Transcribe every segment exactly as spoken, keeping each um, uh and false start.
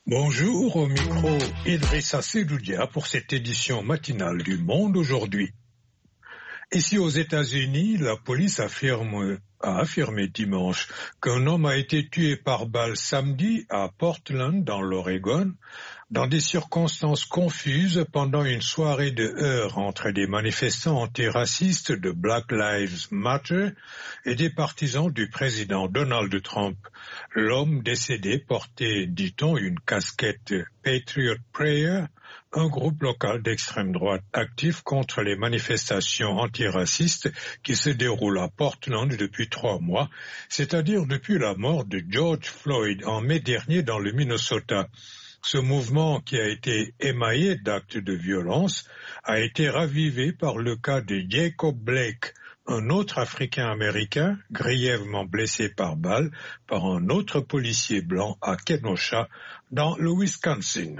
Bonjour, au micro Idrissa Sedoudia pour cette édition matinale du Monde aujourd'hui. Ici aux États-Unis, la police affirme, a affirmé dimanche qu'un homme a été tué par balle samedi à Portland dans l'Oregon, dans des circonstances confuses pendant une soirée de heurts entre des manifestants antiracistes de Black Lives Matter et des partisans du président Donald Trump. L'homme décédé portait, dit-on, une casquette Patriot Prayer, un groupe local d'extrême droite actif contre les manifestations antiracistes qui se déroulent à Portland depuis trois mois, c'est-à-dire depuis la mort de George Floyd en mai dernier dans le Minnesota. Ce mouvement, qui a été émaillé d'actes de violence, a été ravivé par le cas de Jacob Blake, un autre Africain-Américain grièvement blessé par balle par un autre policier blanc à Kenosha, dans le Wisconsin.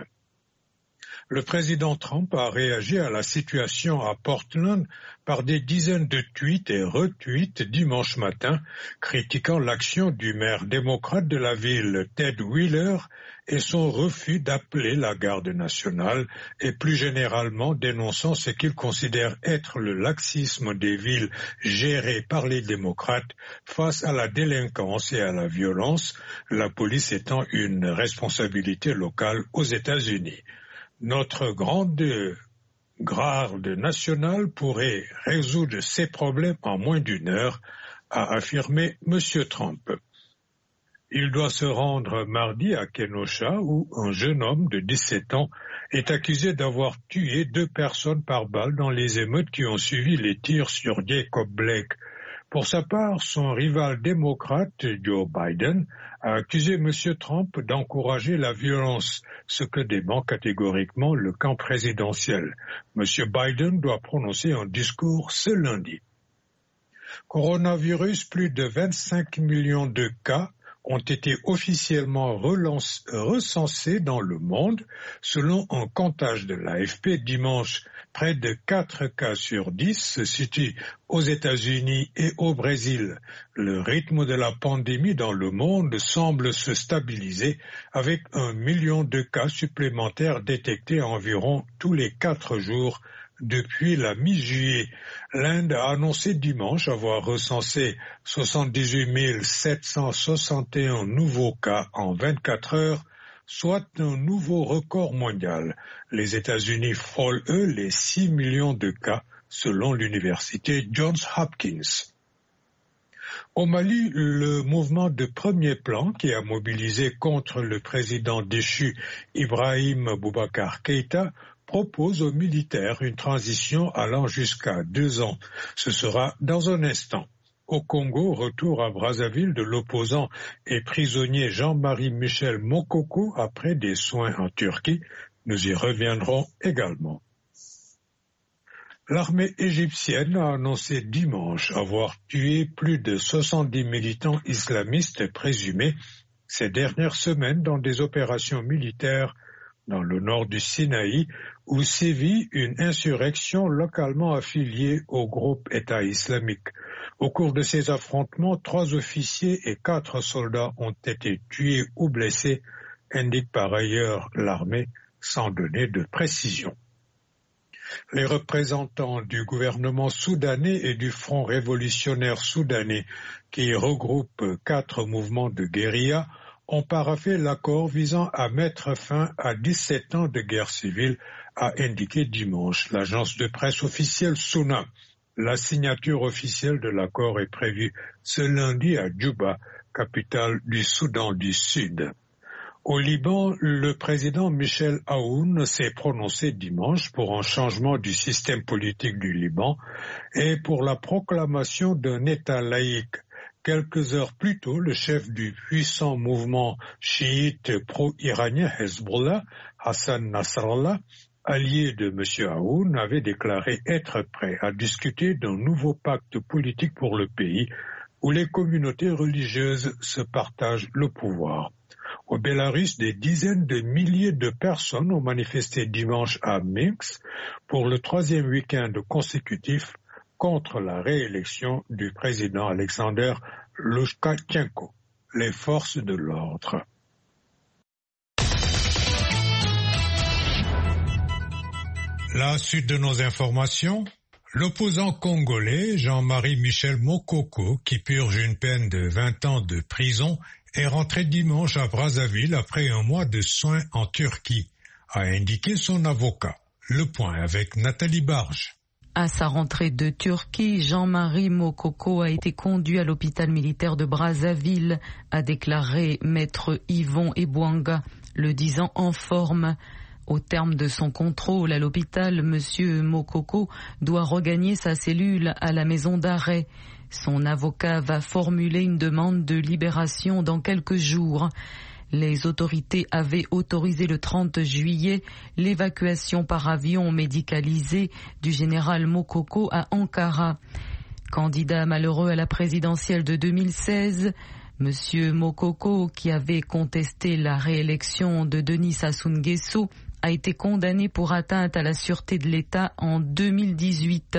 Le président Trump a réagi à la situation à Portland par des dizaines de tweets et retweets dimanche matin, critiquant l'action du maire démocrate de la ville, Ted Wheeler, et son refus d'appeler la garde nationale, et plus généralement dénonçant ce qu'il considère être le laxisme des villes gérées par les démocrates face à la délinquance et à la violence, la police étant une responsabilité locale aux États-Unis. Notre grande garde nationale pourrait résoudre ces problèmes en moins d'une heure, a affirmé M. Trump. Il doit se rendre mardi à Kenosha où un jeune homme de dix-sept ans est accusé d'avoir tué deux personnes par balle dans les émeutes qui ont suivi les tirs sur Jacob Blake. Pour sa part, son rival démocrate, Joe Biden, a accusé M. Trump d'encourager la violence, ce que dément catégoriquement le camp présidentiel. M. Biden doit prononcer un discours ce lundi. Coronavirus, plus de vingt-cinq millions de cas ont été officiellement relance, recensés dans le monde. Selon un comptage de l'A F P dimanche, près de quatre cas sur dix se situent aux États-Unis et au Brésil. Le rythme de la pandémie dans le monde semble se stabiliser avec un million de cas supplémentaires détectés environ tous les quatre jours depuis la mi-juillet. L'Inde a annoncé dimanche avoir recensé soixante-dix-huit mille sept cent soixante et un nouveaux cas en vingt-quatre heures, soit un nouveau record mondial. Les États-Unis frôlent, eux, les six millions de cas, selon l'université Johns Hopkins. Au Mali, le mouvement de premier plan qui a mobilisé contre le président déchu Ibrahim Boubacar Keïta propose aux militaires une transition allant jusqu'à deux ans. Ce sera dans un instant. Au Congo, retour à Brazzaville de l'opposant et prisonnier Jean-Marie Michel Mokoko après des soins en Turquie. Nous y reviendrons également. L'armée égyptienne a annoncé dimanche avoir tué plus de soixante-dix militants islamistes présumés ces dernières semaines dans des opérations militaires dans le nord du Sinaï, où sévit une insurrection localement affiliée au groupe État islamique. Au cours de ces affrontements, trois officiers et quatre soldats ont été tués ou blessés, indique par ailleurs l'armée, sans donner de précision. Les représentants du gouvernement soudanais et du Front révolutionnaire soudanais, qui regroupe quatre mouvements de guérilla, ont paraphé l'accord visant à mettre fin à dix-sept ans de guerre civile, a indiqué dimanche l'agence de presse officielle SUNA. La signature officielle de l'accord est prévue ce lundi à Djouba, capitale du Soudan du Sud. Au Liban, le président Michel Aoun s'est prononcé dimanche pour un changement du système politique du Liban et pour la proclamation d'un État laïque. Quelques heures plus tôt, le chef du puissant mouvement chiite pro-iranien Hezbollah, Hassan Nasrallah, allié de M. Aoun, avait déclaré être prêt à discuter d'un nouveau pacte politique pour le pays où les communautés religieuses se partagent le pouvoir. Au Bélarus, des dizaines de milliers de personnes ont manifesté dimanche à Minsk pour le troisième week-end consécutif contre la réélection du président Alexander Loukachenko, les forces de l'ordre. La suite de nos informations. L'opposant congolais Jean-Marie Michel Mokoko, qui purge une peine de vingt ans de prison, est rentré dimanche à Brazzaville après un mois de soins en Turquie, a indiqué son avocat. Le point avec Nathalie Barge. À sa rentrée de Turquie, Jean-Marie Mokoko a été conduit à l'hôpital militaire de Brazzaville, a déclaré maître Yvon Ebouanga, le disant en forme. Au terme de son contrôle à l'hôpital, monsieur Mokoko doit regagner sa cellule à la maison d'arrêt. Son avocat va formuler une demande de libération dans quelques jours. Les autorités avaient autorisé le trente juillet l'évacuation par avion médicalisé du général Mokoko à Ankara. Candidat malheureux à la présidentielle de deux mille seize, monsieur Mokoko, qui avait contesté la réélection de Denis Sassou Nguesso, a été condamné pour atteinte à la sûreté de l'État en deux mille dix-huit.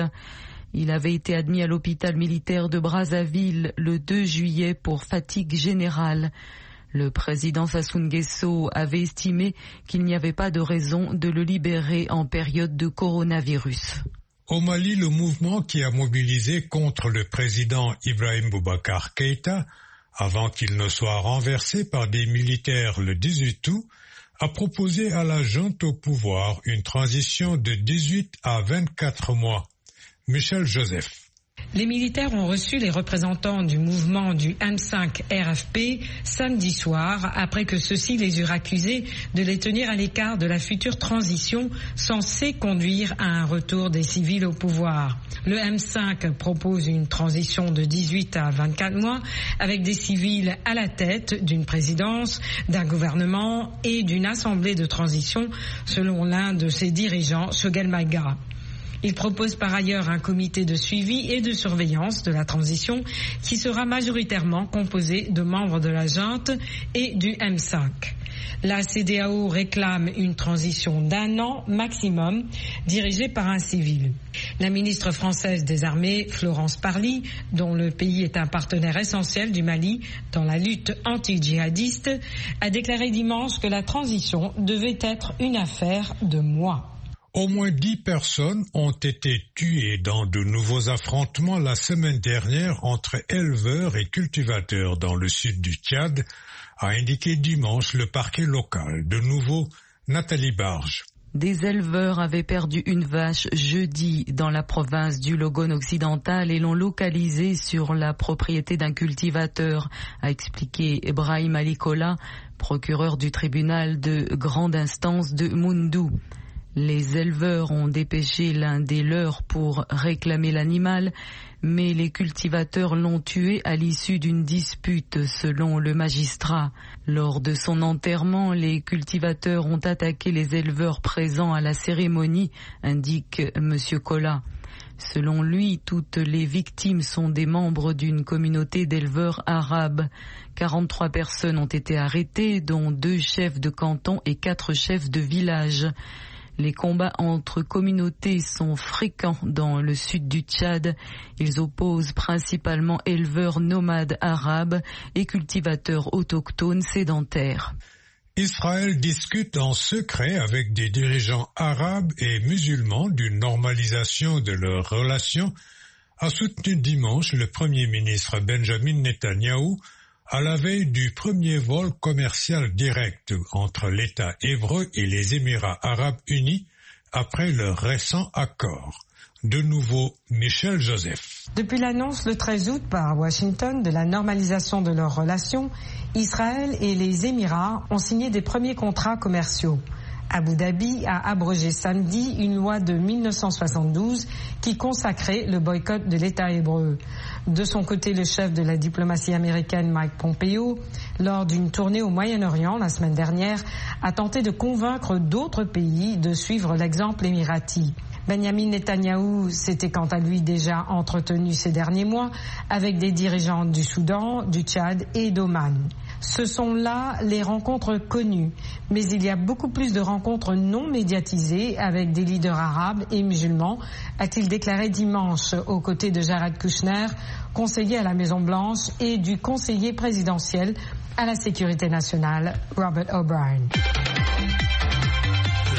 Il avait été admis à l'hôpital militaire de Brazzaville le deux juillet pour fatigue générale. Le président Sassou Nguesso avait estimé qu'il n'y avait pas de raison de le libérer en période de coronavirus. Au Mali, le mouvement qui a mobilisé contre le président Ibrahim Boubacar Keïta, avant qu'il ne soit renversé par des militaires le dix-huit août, a proposé à la junte au pouvoir une transition de dix-huit à vingt-quatre mois. Michel Joseph. Les militaires ont reçu les représentants du mouvement du M cinq R F P samedi soir, après que ceux-ci les eurent accusés de les tenir à l'écart de la future transition censée conduire à un retour des civils au pouvoir. Le M cinq propose une transition de dix-huit à vingt-quatre mois avec des civils à la tête d'une présidence, d'un gouvernement et d'une assemblée de transition, selon l'un de ses dirigeants, Choguel Maïga. Il propose par ailleurs un comité de suivi et de surveillance de la transition qui sera majoritairement composé de membres de la junte et du M cinq. La C D A O réclame une transition d'un an maximum dirigée par un civil. La ministre française des Armées, Florence Parly, dont le pays est un partenaire essentiel du Mali dans la lutte anti-djihadiste, a déclaré dimanche que la transition devait être une affaire de mois. Au moins dix personnes ont été tuées dans de nouveaux affrontements la semaine dernière entre éleveurs et cultivateurs dans le sud du Tchad, a indiqué dimanche le parquet local. De nouveau, Nathalie Barge. Des éleveurs avaient perdu une vache jeudi dans la province du Logone occidental et l'ont localisée sur la propriété d'un cultivateur, a expliqué Ibrahim Alikola, procureur du tribunal de grande instance de Moundou. Les éleveurs ont dépêché l'un des leurs pour réclamer l'animal, mais les cultivateurs l'ont tué à l'issue d'une dispute, selon le magistrat. Lors de son enterrement, les cultivateurs ont attaqué les éleveurs présents à la cérémonie, indique M. Kola. Selon lui, toutes les victimes sont des membres d'une communauté d'éleveurs arabes. quarante-trois personnes ont été arrêtées, dont deux chefs de canton et quatre chefs de village. Les combats entre communautés sont fréquents dans le sud du Tchad. Ils opposent principalement éleveurs nomades arabes et cultivateurs autochtones sédentaires. Israël discute en secret avec des dirigeants arabes et musulmans d'une normalisation de leurs relations, a soutenu dimanche le Premier ministre Benjamin Netanyahou à la veille du premier vol commercial direct entre l'État hébreu et les Émirats arabes unis après leur récent accord. De nouveau, Michel Joseph. Depuis l'annonce le treize août par Washington de la normalisation de leurs relations, Israël et les Émirats ont signé des premiers contrats commerciaux. Abu Dhabi a abrogé samedi une loi de mille neuf cent soixante-douze qui consacrait le boycott de l'État hébreu. De son côté, le chef de la diplomatie américaine, Mike Pompeo, lors d'une tournée au Moyen-Orient la semaine dernière, a tenté de convaincre d'autres pays de suivre l'exemple émirati. Benjamin Netanyahou s'était quant à lui déjà entretenu ces derniers mois avec des dirigeants du Soudan, du Tchad et d'Oman. Ce sont là les rencontres connues, mais il y a beaucoup plus de rencontres non médiatisées avec des leaders arabes et musulmans, a-t-il déclaré dimanche aux côtés de Jared Kushner, conseiller à la Maison-Blanche, et du conseiller présidentiel à la sécurité nationale, Robert O'Brien.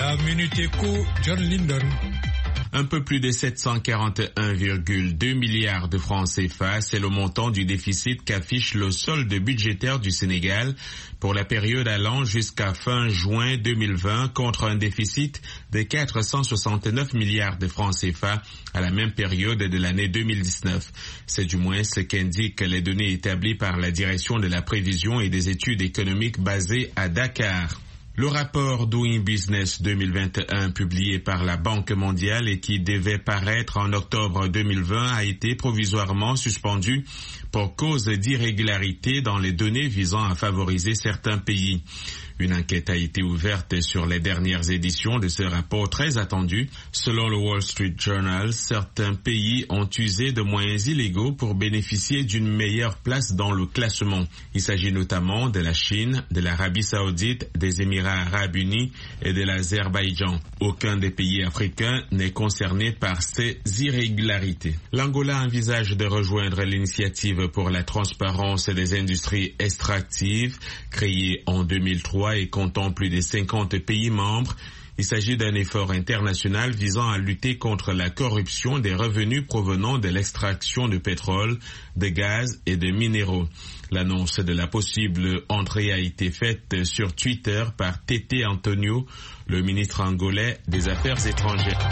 La Minute Éco, John Linden. Un peu plus de sept cent quarante et un virgule deux milliards de francs C F A, c'est le montant du déficit qu'affiche le solde budgétaire du Sénégal pour la période allant jusqu'à fin juin deux mille vingt contre un déficit de quatre cent soixante-neuf milliards de francs C F A à la même période de l'année deux mille dix-neuf. C'est du moins ce qu'indiquent les données établies par la Direction de la prévision et des études économiques basée à Dakar. Le rapport Doing Business deux mille vingt et un publié par la Banque mondiale et qui devait paraître en octobre deux mille vingt a été provisoirement suspendu pour cause d'irrégularité dans les données visant à favoriser certains pays. Une enquête a été ouverte sur les dernières éditions de ce rapport très attendu. Selon le Wall Street Journal, certains pays ont usé de moyens illégaux pour bénéficier d'une meilleure place dans le classement. Il s'agit notamment de la Chine, de l'Arabie Saoudite, des Émirats Arabes Unis et de l'Azerbaïdjan. Aucun des pays africains n'est concerné par ces irrégularités. L'Angola envisage de rejoindre l'initiative pour la transparence des industries extractives, créée en deux mille trois et comptant plus de cinquante pays membres. Il s'agit d'un effort international visant à lutter contre la corruption des revenus provenant de l'extraction de pétrole, de gaz et de minéraux. L'annonce de la possible entrée a été faite sur Twitter par Tété Antonio, le ministre angolais des Affaires étrangères.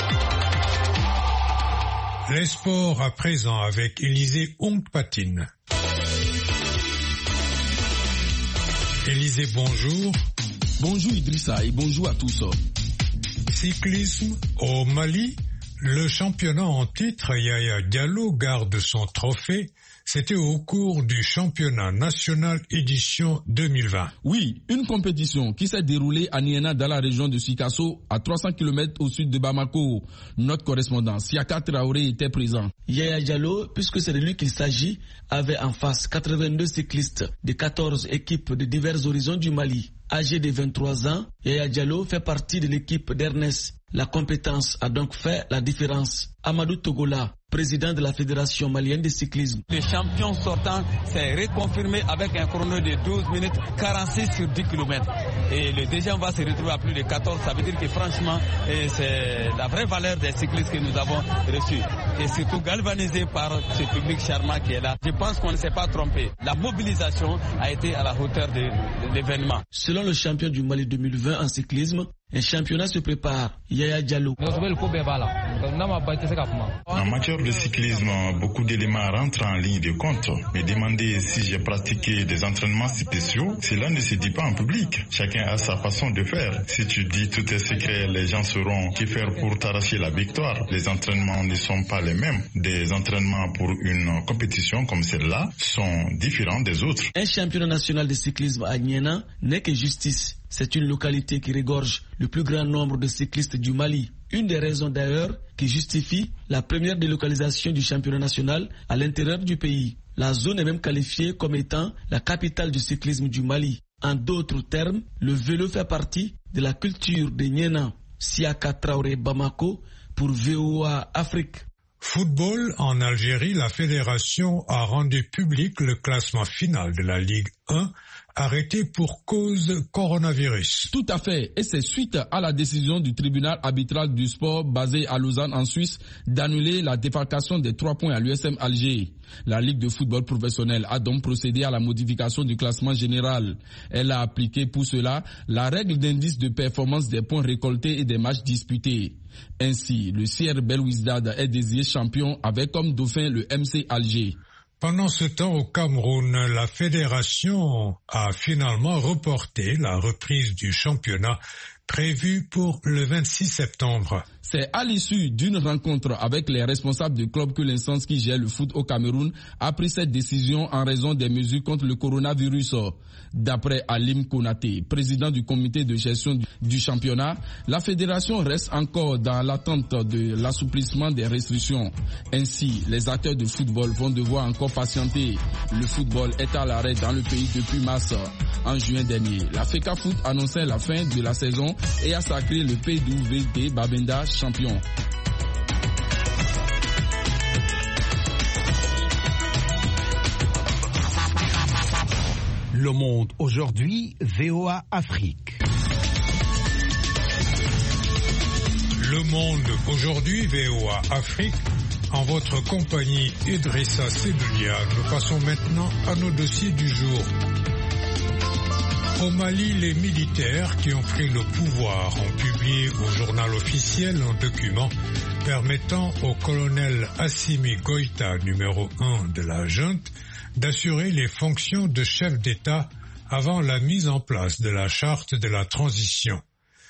Les sports à présent avec Élisée Ongpatine. Élisée, bonjour. Bonjour Idrissa et bonjour à tous. Cyclisme au Mali, le championnat en titre, Yaya Diallo garde son trophée. C'était au cours du championnat national édition deux mille vingt. Oui, une compétition qui s'est déroulée à Niena dans la région de Sikasso, à trois cents kilomètres au sud de Bamako. Notre correspondant Siaka Traoré était présent. Yaya Diallo, puisque c'est de lui qu'il s'agit, avait en face quatre-vingt-deux cyclistes de quatorze équipes de divers horizons du Mali. Âgé de vingt-trois ans, Yaya Diallo fait partie de l'équipe d'Ernest. La compétence a donc fait la différence. Amadou Togola, président de la Fédération malienne de cyclisme. Le champion sortant s'est reconfirmé avec un chrono de douze minutes quarante-six sur dix kilomètres. Et le deuxième va se retrouver à plus de quatorze. Ça veut dire que franchement, c'est la vraie valeur des cyclistes que nous avons reçus. Et surtout galvanisé par ce public charmant qui est là. Je pense qu'on ne s'est pas trompé. La mobilisation a été à la hauteur de, de l'événement. Selon le champion du Mali deux mille vingt en cyclisme, un championnat se prépare. Yaya Diallo. En matière de cyclisme, beaucoup d'éléments rentrent en ligne de compte. Me demander si j'ai pratiqué des entraînements spéciaux, cela ne se dit pas en public. Chacun a sa façon de faire. Si tu dis tout est secret, les gens sauront que faire pour t'arracher la victoire. Les entraînements ne sont pas les mêmes. Des entraînements pour une compétition comme celle-là sont différents des autres. Un championnat national de cyclisme à Niena n'est que justice. C'est une localité qui regorge le plus grand nombre de cyclistes du Mali. Une des raisons d'ailleurs qui justifie la première délocalisation du championnat national à l'intérieur du pays. La zone est même qualifiée comme étant la capitale du cyclisme du Mali. En d'autres termes, le vélo fait partie de la culture de Niena. Siaka Traoré Bamako pour V O A Afrique. Football, en Algérie, la fédération a rendu public le classement final de la Ligue un, arrêté pour cause coronavirus. Tout à fait, et c'est suite à la décision du tribunal arbitral du sport basé à Lausanne en Suisse d'annuler la défalcation des trois points à l'U S M Alger. La Ligue de football professionnel a donc procédé à la modification du classement général. Elle a appliqué pour cela la règle d'indice de performance des points récoltés et des matchs disputés. Ainsi, le C R Belouizdad est désigné champion avec comme dauphin le M C Alger. Pendant ce temps, au Cameroun, la fédération a finalement reporté la reprise du championnat prévue pour le vingt-six septembre. C'est à l'issue d'une rencontre avec les responsables du club que l'instance qui gère le foot au Cameroun a pris cette décision en raison des mesures contre le coronavirus. D'après Alim Konaté, président du comité de gestion du championnat, la fédération reste encore dans l'attente de l'assouplissement des restrictions. Ainsi, les acteurs de football vont devoir encore patienter. Le football est à l'arrêt dans le pays depuis mars. En juin dernier, la FECA Foot annonçait la fin de la saison et a sacré le P W D Babenda champion. Le Monde aujourd'hui, V O A Afrique. Le Monde aujourd'hui, V O A Afrique, en votre compagnie Idrissa Seloulia. Nous passons maintenant à nos dossiers du jour. Au Mali, les militaires qui ont pris le pouvoir ont publié au journal officiel un document permettant au colonel Assimi Goïta, numéro un de la junte, d'assurer les fonctions de chef d'État avant la mise en place de la charte de la transition.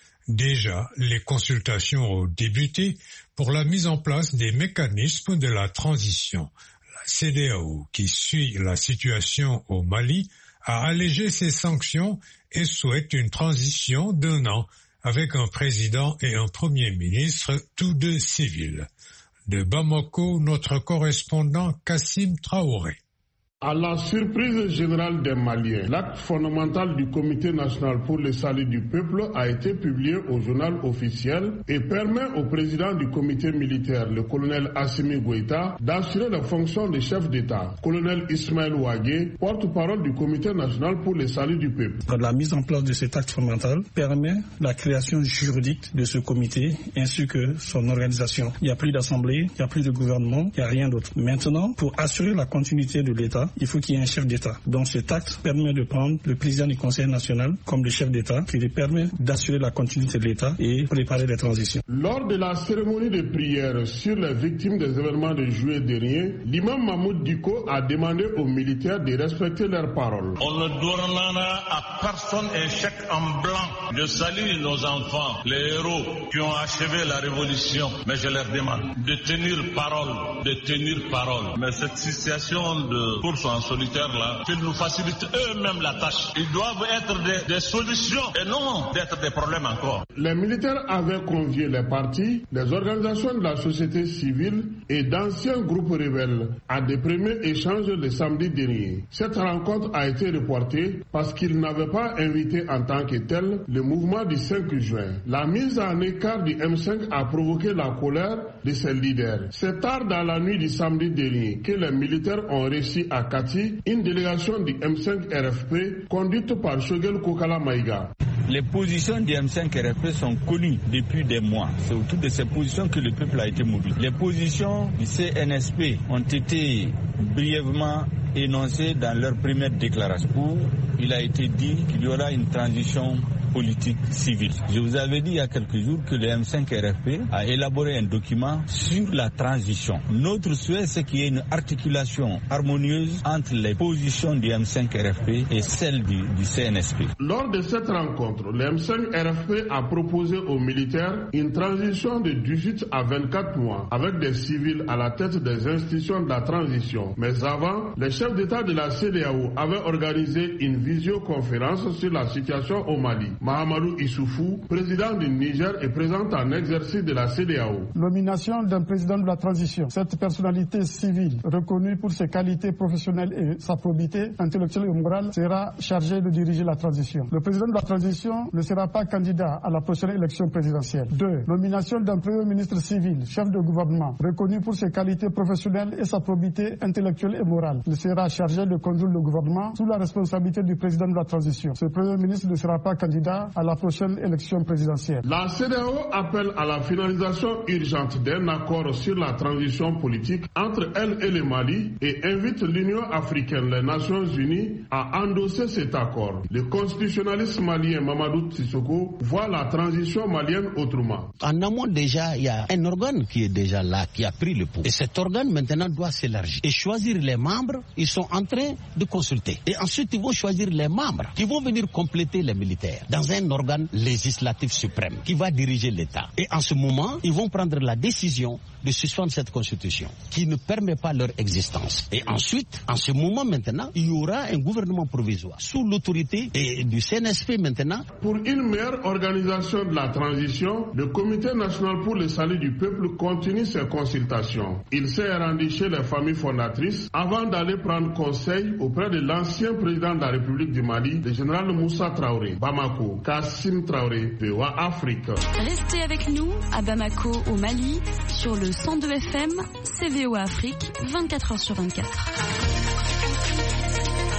Déjà, les consultations ont débuté pour la mise en place des mécanismes de la transition. La C E D E A O, qui suit la situation au Mali, a allégé ses sanctions et souhaite une transition d'un an avec un président et un premier ministre, tous deux civils. De Bamako, notre correspondant Kassim Traoré. À la surprise générale des Maliens, l'acte fondamental du Comité national pour le salut du peuple a été publié au journal officiel et permet au président du comité militaire, le colonel Assimi Goïta, d'assurer la fonction de chef d'État. Colonel Ismaël Ouagé, porte-parole du Comité national pour le salut du peuple. La mise en place de cet acte fondamental permet la création juridique de ce comité ainsi que son organisation. Il n'y a plus d'assemblée, il n'y a plus de gouvernement, il n'y a rien d'autre. Maintenant, pour assurer la continuité de l'État, il faut qu'il y ait un chef d'État. Donc cet acte permet de prendre le président du Conseil national comme le chef d'État qui lui permet d'assurer la continuité de l'État et préparer les transitions. Lors de la cérémonie de prière sur les victimes des événements de juillet dernier, l'imam Mahmoud Diko a demandé aux militaires de respecter leurs paroles. On ne donnera à personne un chèque en blanc. Je salue nos enfants, les héros qui ont achevé la révolution, mais je leur demande de tenir parole, de tenir parole. Mais cette situation de course en solitaire là, qu'ils nous facilitent eux-mêmes la tâche. Ils doivent être des, des solutions et non d'être des problèmes encore. Les militaires avaient convié les partis, les organisations de la société civile et d'anciens groupes rebelles à des premiers échanges le samedi dernier. Cette rencontre a été reportée parce qu'ils n'avaient pas invité en tant que tel le mouvement du cinq juin. La mise en écart du M cinq a provoqué la colère de ses leaders. C'est tard dans la nuit du samedi dernier que les militaires ont réussi à Kati, une délégation du M cinq R F P conduite par Shogel Kokala Maïga. Les positions du M cinq R F P sont connues depuis des mois. C'est autour de ces positions que le peuple a été mobile. Les positions du C N S P ont été brièvement énoncées dans leur première déclaration où il a été dit qu'il y aura une transition politique civile. Je vous avais dit il y a quelques jours que le M cinq R F P a élaboré un document sur la transition. Notre souhait, c'est qu'il y ait une articulation harmonieuse entre les positions du M cinq R F P et celles du, du C N S P. Lors de cette rencontre, le M cinq R F P a proposé aux militaires une transition de dix-huit à vingt-quatre mois avec des civils à la tête des institutions de la transition. Mais avant, les chefs d'État de la C E D E A O avaient organisé une visioconférence sur la situation au Mali. Mahamadou Issoufou, président du Niger et présent en exercice de la C E D E A O. Nomination d'un président de la transition. Cette personnalité civile, reconnue pour ses qualités professionnelles et sa probité intellectuelle et morale, sera chargée de diriger la transition. Le président de la transition ne sera pas candidat à la prochaine élection présidentielle. Deux. Nomination d'un premier ministre civil, chef de gouvernement, reconnu pour ses qualités professionnelles et sa probité intellectuelle et morale. Il sera chargé de conduire le gouvernement sous la responsabilité du président de la transition. Ce premier ministre ne sera pas candidat à la prochaine élection présidentielle. La C E D E A O appelle à la finalisation urgente d'un accord sur la transition politique entre elle et le Mali et invite l'Union africaine, les Nations unies à endosser cet accord. Le constitutionnaliste malien Mamadou Sissoko voit la transition malienne autrement. En amont déjà, il y a un organe qui est déjà là, qui a pris le pouvoir. Et cet organe maintenant doit s'élargir et choisir les membres. Ils sont en train de consulter. Et ensuite, ils vont choisir les membres qui vont venir compléter les militaires dans un organe législatif suprême qui va diriger l'État. Et en ce moment, ils vont prendre la décision de suspendre cette constitution qui ne permet pas leur existence. Et ensuite, en ce moment maintenant, il y aura un gouvernement provisoire sous l'autorité du C N S P maintenant. Pour une meilleure organisation de la transition, le Comité national pour le salut du peuple continue ses consultations. Il s'est rendu chez les familles fondatrices avant d'aller prendre conseil auprès de l'ancien président de la République du Mali, le général Moussa Traoré. Bamako, Kassim Traoré, V O A Afrique. Restez avec nous à Bamako, au Mali, sur le cent deux F M, C V O A Afrique, vingt-quatre heures sur vingt-quatre.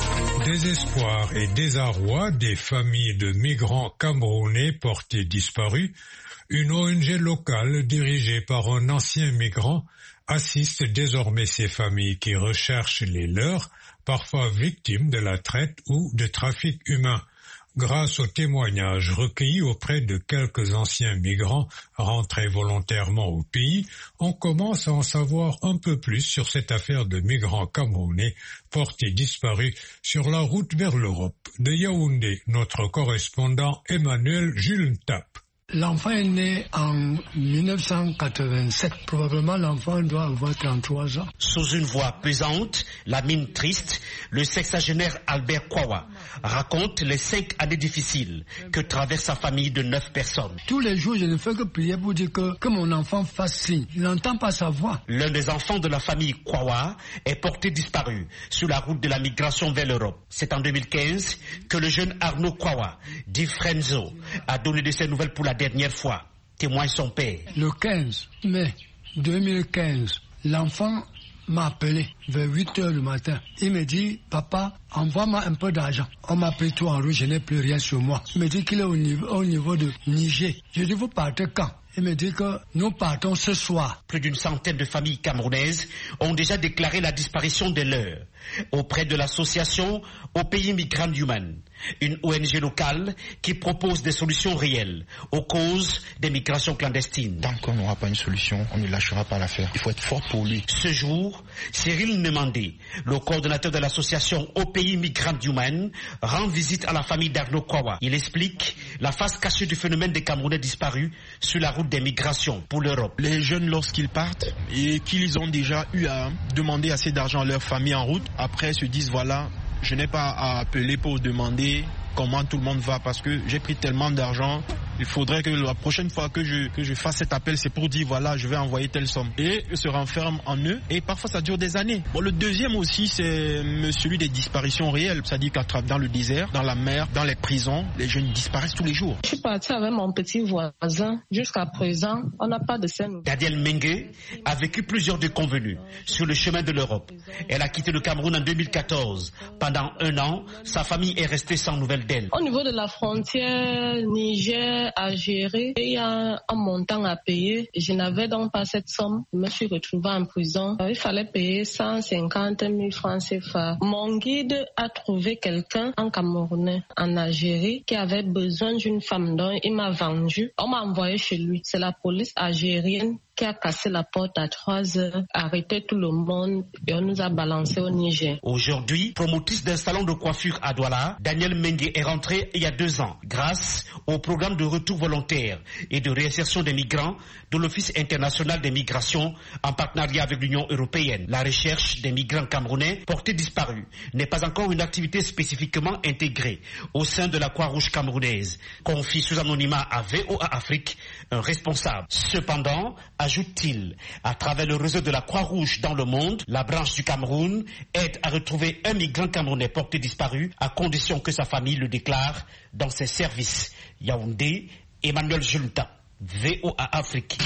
désespoir et désarroi des familles de migrants camerounais portés disparus, une O N G locale dirigée par un ancien migrant assiste désormais ces familles qui recherchent les leurs, parfois victimes de la traite ou de trafic humain. Grâce aux témoignages recueillis auprès de quelques anciens migrants rentrés volontairement au pays, on commence à en savoir un peu plus sur cette affaire de migrants camerounais portés disparus sur la route vers l'Europe. De Yaoundé, notre correspondant Emmanuel Jules Tap. L'enfant est né en mille neuf cent quatre-vingt-sept. Probablement, l'enfant doit avoir trente-trois ans. Sous une voix pesante, la mine triste, le sexagénaire Albert Kwawa raconte les cinq années difficiles que traverse sa famille de neuf personnes. Tous les jours, je ne fais que prier pour dire que, que mon enfant fasse signe. Il n'entend pas sa voix. L'un des enfants de la famille Kwawa est porté disparu sur la route de la migration vers l'Europe. C'est en deux mille quinze que le jeune Arnaud Kwawa, dit Frenzo, a donné de ses nouvelles pour la dernière fois, témoigne son père. Le quinze mai deux mille quinze, l'enfant m'a appelé vers huit heures du matin. Il me dit, papa, envoie-moi un peu d'argent. On m'a pris tout en rouge, je n'ai plus rien sur moi. Il me dit qu'il est au niveau, au niveau de Niger. Je dis, vous partez quand? Il me dit que nous partons ce soir. Plus d'une centaine de familles camerounaises ont déjà déclaré la disparition de leurs auprès de l'association Au Pays Migrant Human, une O N G locale qui propose des solutions réelles aux causes des migrations clandestines. Tant qu'on n'aura pas une solution, on ne lâchera pas l'affaire. Il faut être fort pour lui. Ce jour, Cyril Nemandé, le coordonnateur de l'association Au Pays Migrant Human, rend visite à la famille d'Arnaud Kwawa. Il explique la face cachée du phénomène des Camerounais disparus sur la route des migrations pour l'Europe. Les jeunes, lorsqu'ils partent et qu'ils ont déjà eu à demander assez d'argent à leur famille en route, après se disent voilà, je n'ai pas à appeler pour demander comment tout le monde va parce que j'ai pris tellement d'argent. Il faudrait que la prochaine fois que je, que je fasse cet appel, c'est pour dire voilà, je vais envoyer telle somme. Et ils se renferment en eux et parfois ça dure des années. Bon, le deuxième aussi, c'est celui des disparitions réelles. C'est-à-dire qu'à dans le désert, dans la mer, dans les prisons, les jeunes disparaissent tous les jours. Je suis partie avec mon petit voisin. Jusqu'à présent, on n'a pas de scène. Daniel Mengue a vécu plusieurs déconvenues sur le chemin de l'Europe. Elle a quitté le Cameroun en deux mille quatorze. Pendant un an, sa famille est restée sans nouvelles d'elle. Au niveau de la frontière Niger, à gérer, il y a un montant à payer. Je n'avais donc pas cette somme. Je me suis retrouvée en prison. Il fallait payer cent cinquante mille francs C F A. Mon guide a trouvé quelqu'un en Camerounais, en Algérie, qui avait besoin d'une femme dont il m'a vendu. On m'a envoyé chez lui. C'est la police algérienne qui a cassé la porte à trois heures, arrêté tout le monde et on nous a balancé au Niger. Aujourd'hui, promotrice d'un salon de coiffure à Douala, Daniel Mengue est rentrée il y a deux ans grâce au programme de retour volontaire et de réinsertion des migrants de l'Office international des migrations en partenariat avec l'Union européenne. La recherche des migrants camerounais portés disparus n'est pas encore une activité spécifiquement intégrée au sein de la Croix-Rouge camerounaise, confie sous anonymat à V O A Afrique un responsable. Cependant, ajoute-t-il, à travers le réseau de la Croix-Rouge dans le monde, la branche du Cameroun aide à retrouver un migrant camerounais porté disparu à condition que sa famille le déclare dans ses services. Yaoundé, Emmanuel Julta, V O A Afrique.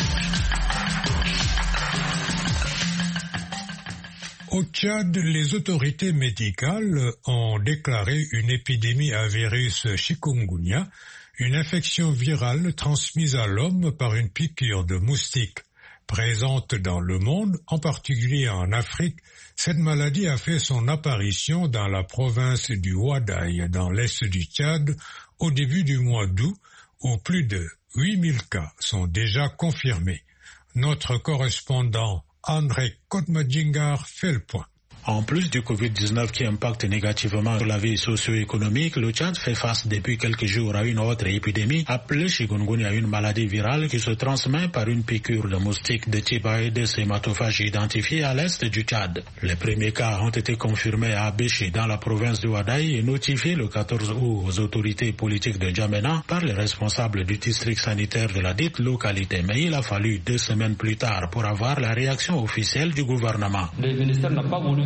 Au Tchad, les autorités médicales ont déclaré une épidémie à virus chikungunya, une infection virale transmise à l'homme par une piqûre de moustique. Présente dans le monde, en particulier en Afrique, cette maladie a fait son apparition dans la province du Ouaddaï, dans l'est du Tchad, au début du mois d'août, où plus de huit mille cas sont déjà confirmés. Notre correspondant André Kotmadjingar fait le point. En plus du covid dix-neuf qui impacte négativement la vie socio-économique, le Tchad fait face depuis quelques jours à une autre épidémie appelée chikungunya, une maladie virale qui se transmet par une piqûre de moustique de type Aedes hématophage identifiée à l'est du Tchad. Les premiers cas ont été confirmés à Abéché dans la province du Ouaddaï et notifiés le quatorze août aux autorités politiques de N'Djamena par les responsables du district sanitaire de la dite localité. Mais il a fallu deux semaines plus tard pour avoir la réaction officielle du gouvernement. Le ministère n'a pas voulu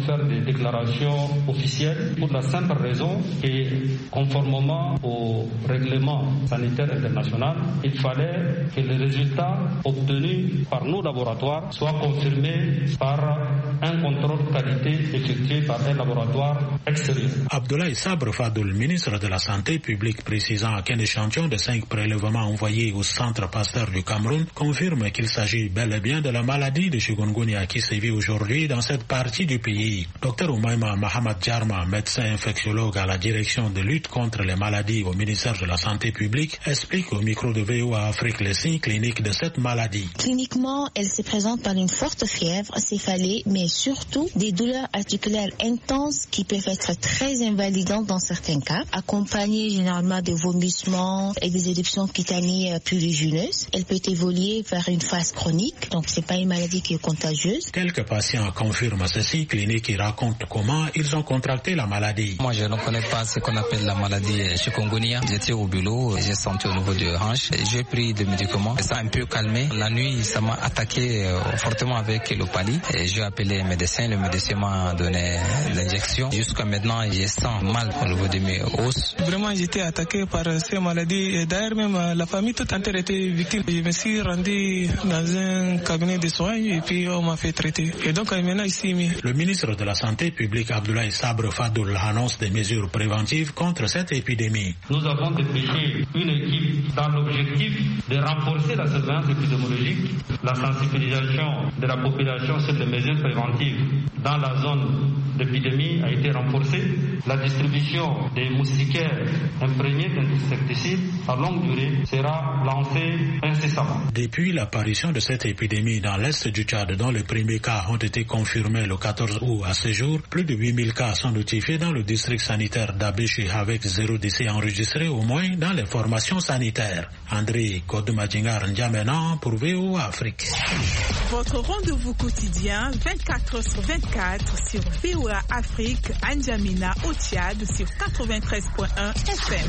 faire des déclarations officielles pour la simple raison que, conformément au règlement sanitaire international, il fallait que les résultats obtenus par nos laboratoires soient confirmés par un contrôle qualité effectué par un laboratoire extérieur. Abdoulaye Sabre Fadoul, ministre de la Santé publique, précisant qu'un échantillon de cinq prélèvements envoyés au centre Pasteur du Cameroun confirme qu'il s'agit bel et bien de la maladie de chikungunya qui sévit aujourd'hui dans cette partie du pays. Docteur Oumaima Mahamad Djarma, médecin infectiologue à la direction de lutte contre les maladies au ministère de la Santé publique, explique au micro de V O A Afrique les signes cliniques de cette maladie. Cliniquement, elle se présente par une forte fièvre, céphalée, mais surtout des douleurs articulaires intenses qui peuvent être très invalidantes dans certains cas, accompagnées généralement de vomissements et des éruptions cutanées prurigineuses. Elle peut évoluer vers une phase chronique, donc c'est pas une maladie qui est contagieuse. Quelques patients confirment ceci cliniques et racontent comment ils ont contracté la maladie. Moi, je ne connais pas ce qu'on appelle la maladie chikungunya. J'étais au boulot, j'ai senti au niveau de hanche, j'ai pris des médicaments, ça a un peu calmé. La nuit, ça m'a attaqué euh, fortement avec le pali. Et j'ai appelé un médecin, le médecin m'a donné l'injection. Jusqu'à maintenant, je sens mal au niveau de mes os. Vraiment, j'étais attaqué par ces maladies. Et d'ailleurs, même la famille toute entière était victime. Je me suis rendu dans un cabinet de soins et puis on m'a fait traiter. Et donc, maintenant, ici, le ministre de la Santé publique, Abdoulaye Sabre Fadoul, annonce des mesures préventives contre cette épidémie. Nous avons dépêché une équipe dans l'objectif de renforcer la surveillance épidémiologique, la sensibilisation de la population sur les mesures préventives dans la zone d'épidémie a été renforcée. La distribution des moustiquaires imprégnés d'insecticides à longue durée sera lancée incessamment. Depuis l'apparition de cette épidémie dans l'est du Tchad, dont les premiers cas ont été confirmés le quatorze août à ce jour, plus de huit mille cas sont notifiés dans le district sanitaire d'Abéché avec zéro décès enregistré au moins dans les formations sanitaires. André Kodoumadjingar N'Djamena pour V O A Afrique. Votre rendez-vous quotidien vingt-quatre heures sur vingt-quatre sur V O A Afrique, N'Djamena au Tchad sur quatre-vingt-treize point un F M.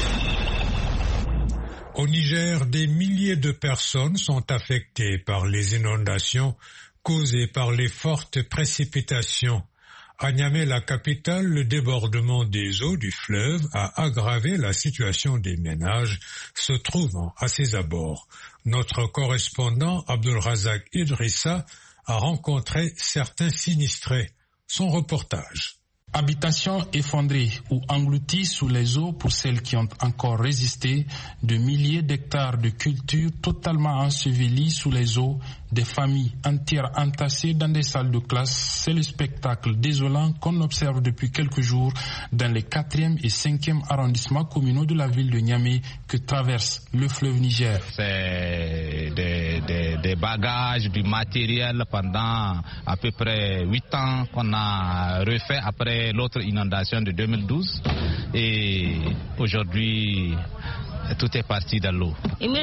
Au Niger, des milliers de personnes sont affectées par les inondations causées par les fortes précipitations. À Niamey, la capitale, le débordement des eaux du fleuve a aggravé la situation des ménages se trouvant à ses abords. Notre correspondant Abdulrazak Idrissa a rencontré certains sinistrés. Son reportage. Habitations effondrées ou englouties sous les eaux pour celles qui ont encore résisté, de milliers d'hectares de cultures totalement ensevelies sous les eaux, des familles entières entassées dans des salles de classe, c'est le spectacle désolant qu'on observe depuis quelques jours dans les quatrième et cinquième arrondissements communaux de la ville de Niamey que traverse le fleuve Niger. C'est des, des, des bagages, du matériel pendant à peu près huit ans qu'on a refait après l'autre inondation de deux mille douze et aujourd'hui tout est parti dans l'eau. Nous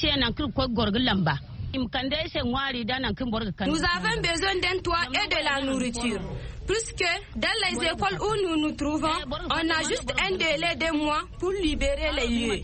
avons besoin d'un toit et de la nourriture. Puisque dans les écoles où nous nous trouvons, on a juste un délai de mois pour libérer les lieux.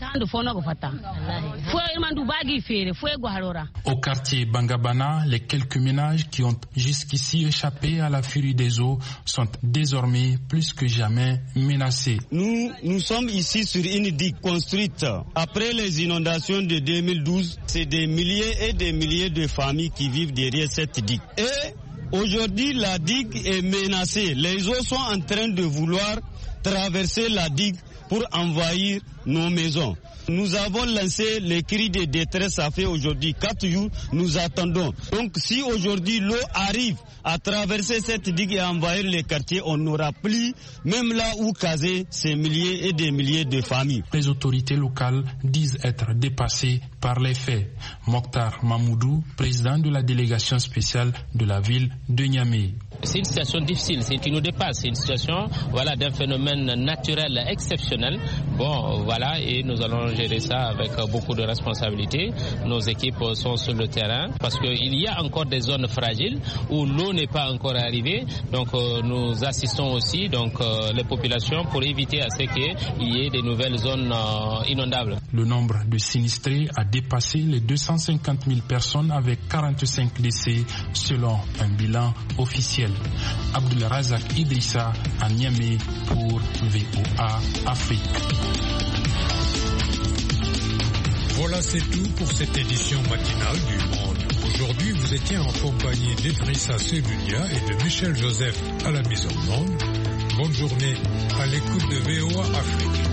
Au quartier Bangabana, les quelques ménages qui ont jusqu'ici échappé à la furie des eaux sont désormais plus que jamais menacés. Nous, nous sommes ici sur une digue construite après les inondations de deux mille douze. C'est des milliers et des milliers de familles qui vivent derrière cette digue. Et aujourd'hui, la digue est menacée. Les eaux sont en train de vouloir traverser la digue pour envahir nos maisons. Nous avons lancé les cris de détresse, ça fait aujourd'hui quatre jours, nous attendons. Donc si aujourd'hui l'eau arrive à traverser cette digue et à envahir les quartiers, on n'aura plus, même là où caser ces milliers et des milliers de familles. Les autorités locales disent être dépassées par les faits. Mokhtar Mamoudou, président de la délégation spéciale de la ville de Niamey. C'est une situation difficile, c'est qui nous dépasse, c'est une situation voilà, d'un phénomène naturel exceptionnel. Bon, voilà, et nous allons gérer ça avec beaucoup de responsabilité. Nos équipes sont sur le terrain parce qu'il y a encore des zones fragiles où l'eau n'est pas encore arrivée. Donc euh, nous assistons aussi donc, euh, les populations pour éviter à ce qu'il y ait des nouvelles zones euh, inondables. Le nombre de sinistrés a dépassé les deux cent cinquante mille personnes avec quarante-cinq décès selon un bilan officiel. Abdulrazak Idrissa à Niamey pour V O A Afrique. Voilà, c'est tout pour cette édition matinale du Monde. Aujourd'hui, vous étiez en compagnie d'Idrissa Selounia et de Michel Joseph à la mise en onde. Bonne journée à l'écoute de V O A Afrique.